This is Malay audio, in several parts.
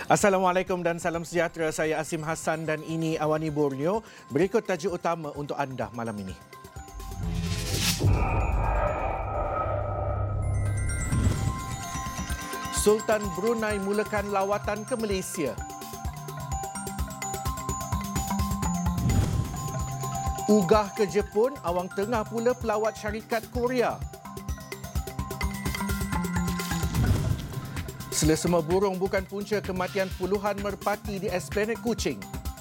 Assalamualaikum dan salam sejahtera. Saya Asim Hassan dan ini Awani Borneo. Berikut tajuk utama untuk anda malam ini. Sultan Brunei mulakan lawatan ke Malaysia. Ugah ke Jepun, awang tengah pula pelawat syarikat Korea. Selesema burung bukan punca kematian puluhan merpati di Esplanade Kuching.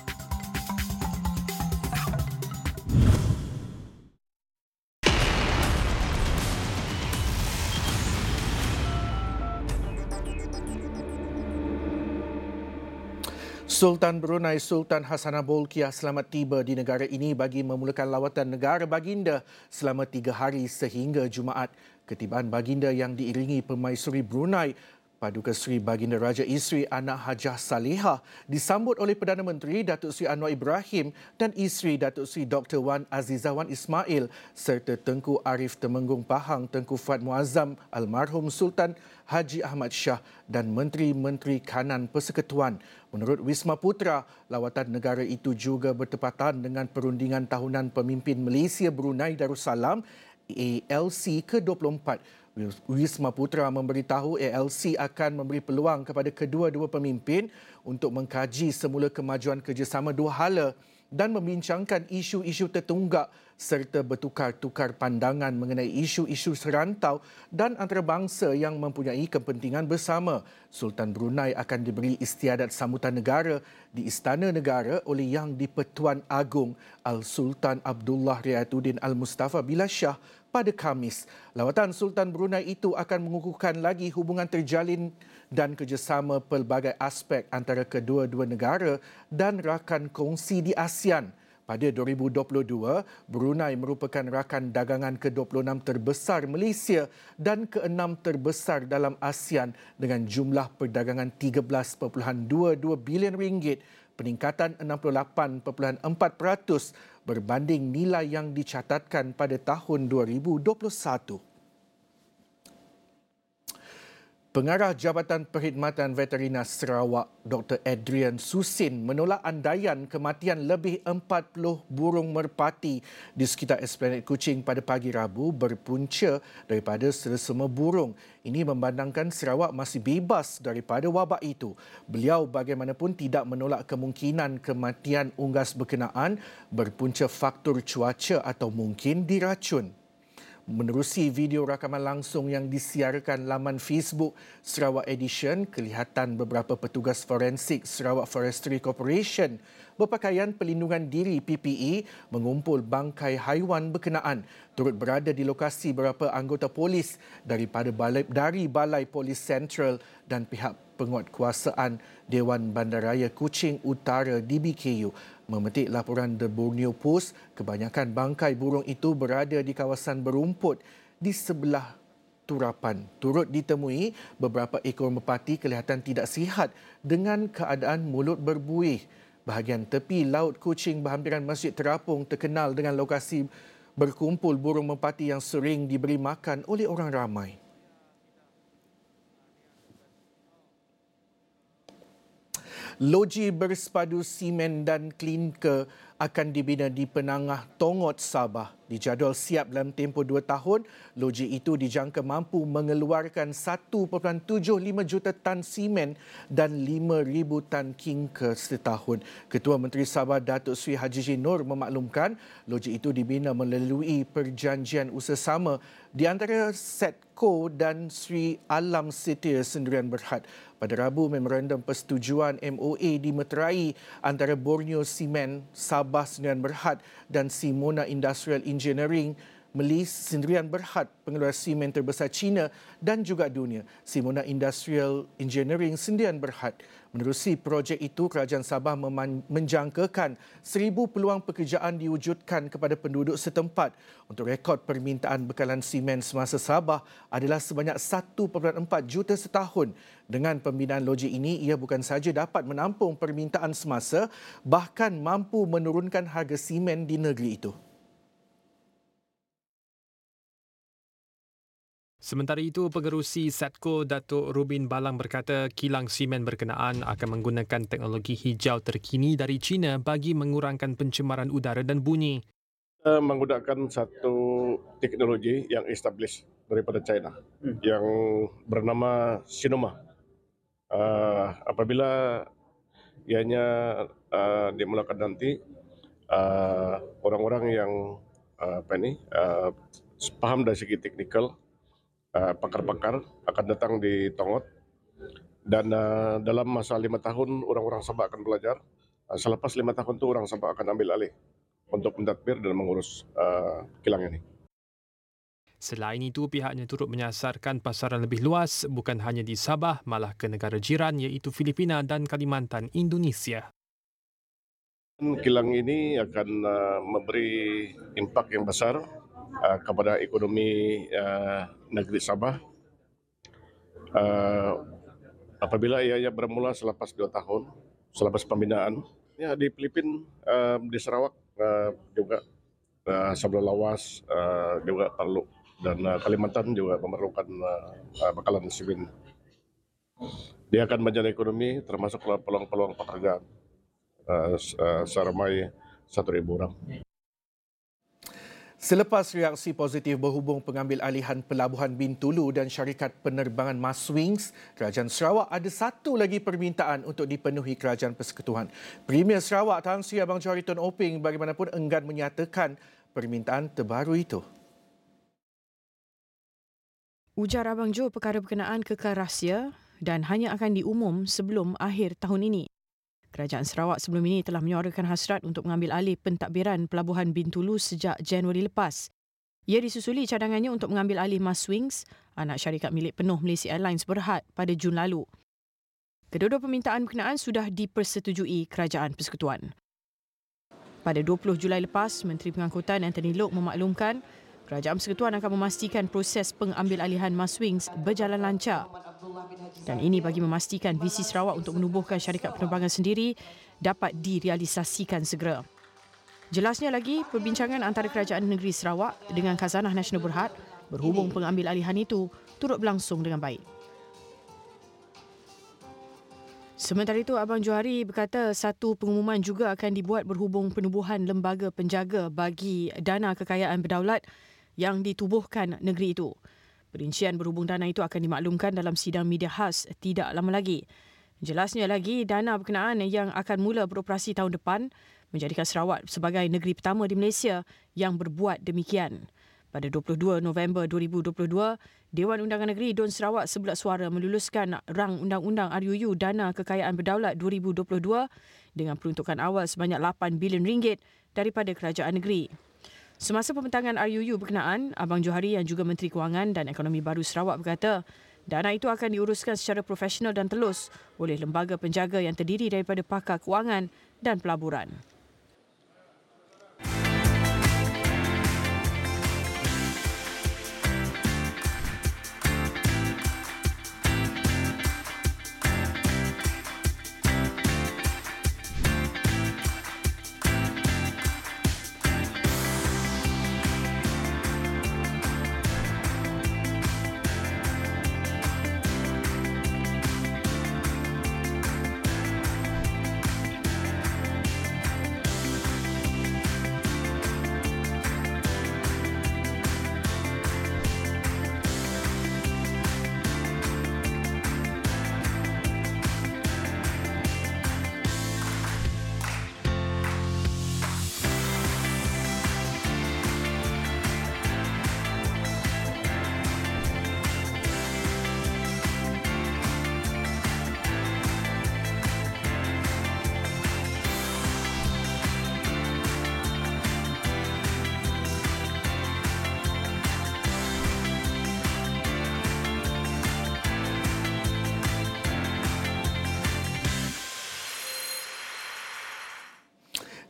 Sultan Brunei Sultan Hassanah Bolkiah selamat tiba di negara ini bagi memulakan lawatan negara baginda selama 3 hari sehingga Jumaat. Ketibaan baginda yang diiringi Permaisuri Brunei, Paduka Seri Baginda Raja Iseri Anak Hajah Salehah disambut oleh Perdana Menteri Datuk Seri Anwar Ibrahim dan Iseri Datuk Seri Dr. Wan Azizah Wan Ismail serta Tengku Arif Temenggung Pahang Tengku Fuad Muazzam Almarhum Sultan Haji Ahmad Shah dan Menteri-Menteri Kanan Persekutuan. Menurut Wisma Putra, lawatan negara itu juga bertepatan dengan perundingan tahunan Pemimpin Malaysia Brunei Darussalam ALC ke-24. Wisma Putra memberitahu ALC akan memberi peluang kepada kedua-dua pemimpin untuk mengkaji semula kemajuan kerjasama dua hala dan membincangkan isu-isu tertunggak serta bertukar-tukar pandangan mengenai isu-isu serantau dan antarabangsa yang mempunyai kepentingan bersama. Sultan Brunei akan diberi istiadat sambutan negara di Istana Negara oleh Yang di-Pertuan Agong Al-Sultan Abdullah Riayatuddin Al-Mustafa Billah Shah pada Khamis. Lawatan Sultan Brunei itu akan mengukuhkan lagi hubungan terjalin dan kerjasama pelbagai aspek antara kedua-dua negara dan rakan kongsi di ASEAN. Pada 2022, Brunei merupakan rakan dagangan ke-26 terbesar Malaysia dan ke-6 terbesar dalam ASEAN dengan jumlah perdagangan 13.22 bilion ringgit, peningkatan 68.4% berbanding nilai yang dicatatkan pada tahun 2021. Pengarah Jabatan Perkhidmatan Veteriner Sarawak, Dr. Adrian Susin menolak andaian kematian lebih 40 burung merpati di sekitar Esplanade Kuching pada pagi Rabu berpunca daripada selesema burung. Ini memandangkan Sarawak masih bebas daripada wabak itu. Beliau bagaimanapun tidak menolak kemungkinan kematian unggas berkenaan berpunca faktor cuaca atau mungkin diracun. Menerusi video rakaman langsung yang disiarkan laman Facebook Sarawak Edition, kelihatan beberapa petugas forensik Sarawak Forestry Corporation berpakaian pelindungan diri PPE mengumpul bangkai haiwan berkenaan, turut berada di lokasi beberapa anggota polis dari Balai Polis Sentral dan pihak penguatkuasaan Dewan Bandaraya Kuching Utara DBKU. Memetik laporan The Borneo Post, kebanyakan bangkai burung itu berada di kawasan berumput di sebelah turapan. Turut ditemui, beberapa ekor merpati kelihatan tidak sihat dengan keadaan mulut berbuih. Bahagian tepi Laut Kuching berhampiran Masjid Terapung terkenal dengan lokasi berkumpul burung merpati yang sering diberi makan oleh orang ramai. Loji bersepadu simen dan klinker akan dibina di Penangah Tongot, Sabah. Dijadual siap dalam tempoh 2 tahun, loji itu dijangka mampu mengeluarkan 1.75 juta tan simen dan 5,000 tan klinker setahun. Ketua Menteri Sabah Datuk Seri Haji J. Noor memaklumkan loji itu dibina melalui perjanjian usaha sama di antara Setco dan Sri Alam Setir Sendirian Berhad. Pada Rabu, memorandum persetujuan MOA dimeterai antara Borneo Cement, Sabah Sendirian Berhad dan Simona Industrial Engineering Melis Sendirian Berhad, pengeluar simen terbesar China dan juga dunia. Simona Industrial Engineering Sendirian Berhad. Menerusi projek itu, Kerajaan Sabah menjangkakan 1,000 peluang pekerjaan diwujudkan kepada penduduk setempat. Untuk rekod permintaan bekalan simen semasa Sabah adalah sebanyak 1.4 juta setahun. Dengan pembinaan loji ini, ia bukan sahaja dapat menampung permintaan semasa, bahkan mampu menurunkan harga simen di negeri itu. Sementara itu, Pengerusi Satco Datuk Rubin Balang berkata kilang simen berkenaan akan menggunakan teknologi hijau terkini dari China bagi mengurangkan pencemaran udara dan bunyi. Kita menggunakan satu teknologi yang established daripada China yang bernama Sinoma. Apabila ianya dimulakan nanti, orang-orang yang paham dari segi teknikal, pakar-pakar akan datang di Tongot dan dalam masa 5 tahun orang-orang Sabah akan belajar. Selepas 5 tahun itu orang Sabah akan ambil alih untuk mentadbir dan mengurus kilang ini. Selain itu, pihaknya turut menyasarkan pasaran lebih luas bukan hanya di Sabah malah ke negara jiran iaitu Filipina dan Kalimantan, Indonesia. Kilang ini akan memberi impak yang besar kepada ekonomi negeri Sabah. Apabila ia bermula selepas 2 tahun, selepas pembinaan, ya di Filipina, di Sarawak juga Sablah Lawas juga perlu dan Kalimantan juga memerlukan bakalan simen. Dia akan menjadi ekonomi termasuk peluang-peluang pekerjaan seramai 1,000 orang. Selepas reaksi positif berhubung pengambil alihan Pelabuhan Bintulu dan syarikat penerbangan Maswings, Kerajaan Sarawak ada satu lagi permintaan untuk dipenuhi Kerajaan Persekutuan. Premier Sarawak Tan Sri Abang Johari Tun Oping bagaimanapun enggan menyatakan permintaan terbaru itu. Ujar Abang Jo, perkara berkenaan kekal rahsia dan hanya akan diumum sebelum akhir tahun ini. Kerajaan Sarawak sebelum ini telah menyuarakan hasrat untuk mengambil alih pentadbiran Pelabuhan Bintulu sejak Januari lepas. Ia disusuli cadangannya untuk mengambil alih Maswings, anak syarikat milik penuh Malaysia Airlines Berhad pada Jun lalu. Kedua-dua permintaan berkenaan sudah dipersetujui Kerajaan Persekutuan. Pada 20 Julai lepas, Menteri Pengangkutan Anthony Loke memaklumkan Kerajaan Persekutuan akan memastikan proses pengambil alihan Maswings berjalan lancar. Dan ini bagi memastikan visi Sarawak untuk menubuhkan syarikat penerbangan sendiri dapat direalisasikan segera. Jelasnya lagi, perbincangan antara Kerajaan Negeri Sarawak dengan Khazanah Nasional Berhad berhubung pengambil alihan itu turut berlangsung dengan baik. Sementara itu, Abang Johari berkata satu pengumuman juga akan dibuat berhubung penubuhan lembaga penjaga bagi dana kekayaan berdaulat yang ditubuhkan negeri itu. Perincian berhubung dana itu akan dimaklumkan dalam sidang media khas tidak lama lagi. Jelasnya lagi, dana berkenaan yang akan mula beroperasi tahun depan menjadikan Sarawak sebagai negeri pertama di Malaysia yang berbuat demikian. Pada 22 November 2022, Dewan Undangan Negeri Dun Sarawak sebelah suara meluluskan rang Undang-Undang RUU Dana Kekayaan Berdaulat 2022 dengan peruntukan awal sebanyak RM8 bilion daripada kerajaan negeri. Semasa pembentangan RUU berkenaan, Abang Johari yang juga Menteri Kewangan dan Ekonomi Baru Sarawak berkata, dana itu akan diuruskan secara profesional dan telus oleh lembaga penjaga yang terdiri daripada pakar kewangan dan pelaburan.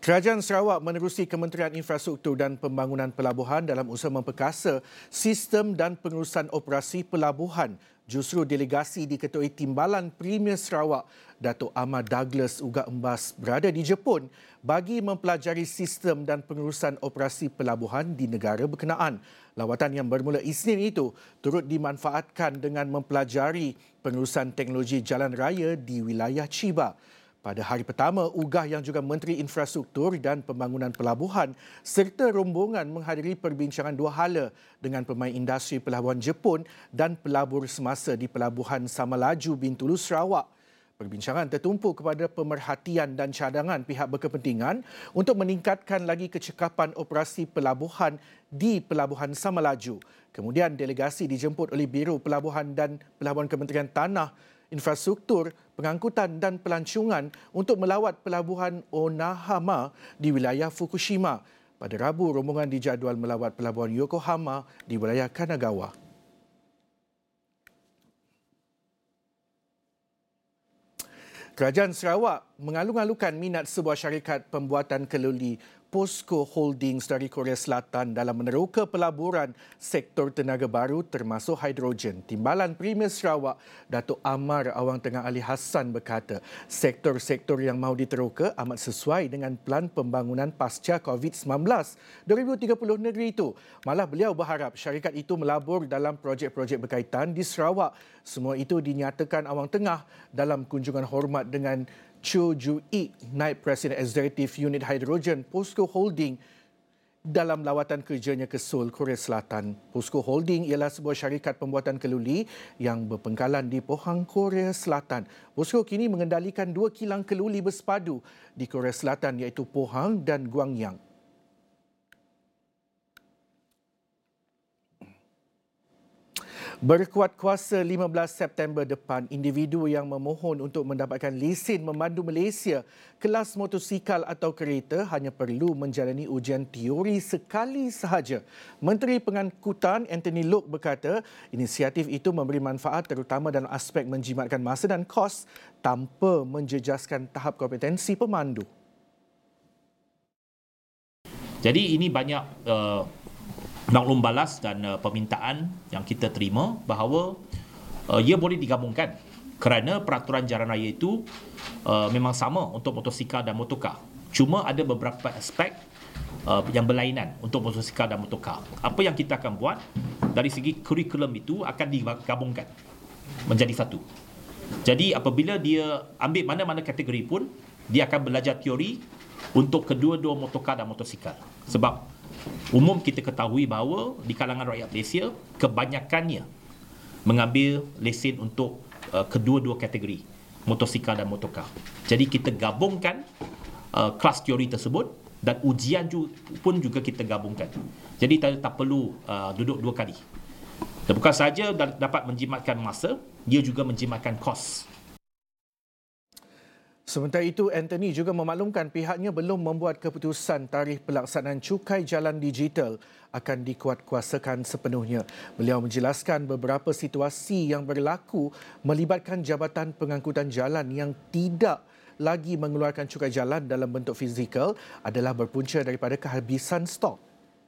Kerajaan Sarawak menerusi Kementerian Infrastruktur dan Pembangunan Pelabuhan dalam usaha memperkasa sistem dan pengurusan operasi pelabuhan. Justru delegasi diketuai Timbalan Premier Sarawak, Datuk Ahmad Douglas Uga Embas berada di Jepun bagi mempelajari sistem dan pengurusan operasi pelabuhan di negara berkenaan. Lawatan yang bermula Isnin itu turut dimanfaatkan dengan mempelajari pengurusan teknologi jalan raya di wilayah Chiba. Pada hari pertama, Ugah yang juga Menteri Infrastruktur dan Pembangunan Pelabuhan serta rombongan menghadiri perbincangan dua hala dengan pemain industri pelabuhan Jepun dan pelabur semasa di Pelabuhan Samalaju Bintulu, Sarawak. Perbincangan tertumpu kepada pemerhatian dan cadangan pihak berkepentingan untuk meningkatkan lagi kecekapan operasi pelabuhan di Pelabuhan Samalaju. Kemudian delegasi dijemput oleh Biro Pelabuhan dan Pelabuhan Kementerian Tanah, Infrastruktur, Pengangkutan dan Pelancongan untuk melawat Pelabuhan Onahama di wilayah Fukushima. Pada Rabu, rombongan dijadual melawat Pelabuhan Yokohama di wilayah Kanagawa. Kerajaan Sarawak mengalung-alungkan minat sebuah syarikat pembuatan keluli POSCO Holdings dari Korea Selatan dalam meneroka pelaburan sektor tenaga baru termasuk hidrogen. Timbalan Premier Sarawak, Datuk Amar Awang Tengah Ali Hassan berkata, sektor-sektor yang mahu diteroka amat sesuai dengan Pelan Pembangunan Pasca COVID-19 2030 negeri itu. Malah beliau berharap syarikat itu melabur dalam projek-projek berkaitan di Sarawak. Semua itu dinyatakan Awang Tengah dalam kunjungan hormat dengan Cho Ju-ik, Naib Presiden Eksekutif Unit Hidrogen POSCO Holding dalam lawatan kerjanya ke Seoul, Korea Selatan. POSCO Holding ialah sebuah syarikat pembuatan keluli yang berpengkalan di Pohang, Korea Selatan. POSCO kini mengendalikan 2 kilang keluli bersepadu di Korea Selatan iaitu Pohang dan Gwangyang. Berkuat kuasa 15 September depan, individu yang memohon untuk mendapatkan lesen memandu Malaysia kelas motosikal atau kereta hanya perlu menjalani ujian teori sekali sahaja. Menteri Pengangkutan Anthony Loke berkata, inisiatif itu memberi manfaat terutama dalam aspek menjimatkan masa dan kos tanpa menjejaskan tahap kompetensi pemandu. Jadi ini banyak maklum balas dan permintaan yang kita terima bahawa ia boleh digabungkan kerana peraturan jalan raya itu memang sama untuk motosikal dan motorkar. Cuma ada beberapa aspek yang berlainan untuk motosikal dan motorkar. Apa yang kita akan buat dari segi kurikulum itu akan digabungkan menjadi satu. Jadi apabila dia ambil mana-mana kategori pun, dia akan belajar teori untuk kedua-dua motorkar dan motosikal. Sebab umum kita ketahui bahawa di kalangan rakyat Malaysia, kebanyakannya mengambil lesen untuk kedua-dua kategori, motosikal dan motorkar. Jadi kita gabungkan kelas teori tersebut dan ujian pun juga kita gabungkan. Jadi tak perlu duduk dua kali. Dan bukan sahaja dapat menjimatkan masa, dia juga menjimatkan kos. Sementara itu, Anthony juga memaklumkan pihaknya belum membuat keputusan tarikh pelaksanaan cukai jalan digital akan dikuatkuasakan sepenuhnya. Beliau menjelaskan beberapa situasi yang berlaku melibatkan Jabatan Pengangkutan Jalan yang tidak lagi mengeluarkan cukai jalan dalam bentuk fizikal adalah berpunca daripada kehabisan stok.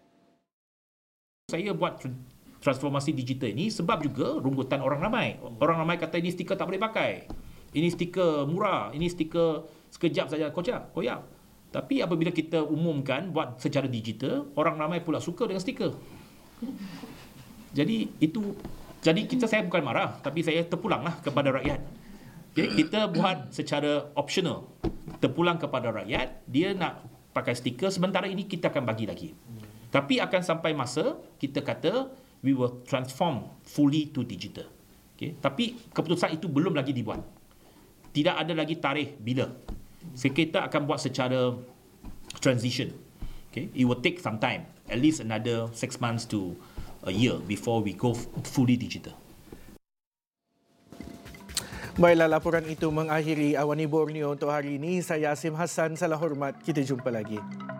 Saya buat transformasi digital ini sebab juga rungutan orang ramai. Orang ramai kata ini stiker tak boleh pakai. Ini stiker murah, ini stiker sekejap saja koyak. Tapi apabila kita umumkan buat secara digital, orang ramai pula suka dengan stiker. Jadi saya bukan marah, tapi saya terpulanglah kepada rakyat. Jadi kita buat secara optional, terpulang kepada rakyat, dia nak pakai stiker, sementara ini kita akan bagi lagi. Tapi akan sampai masa kita kata we will transform fully to digital. Okay? Tapi keputusan itu belum lagi dibuat. Tidak ada lagi tarikh bila. So, kita akan buat secara transition. Okay? It will take some time, at least another 6 months to a year before we go fully digital. Baiklah, laporan itu mengakhiri Awani Borneo untuk hari ini. Saya Asim Hassan, salam hormat. Kita jumpa lagi.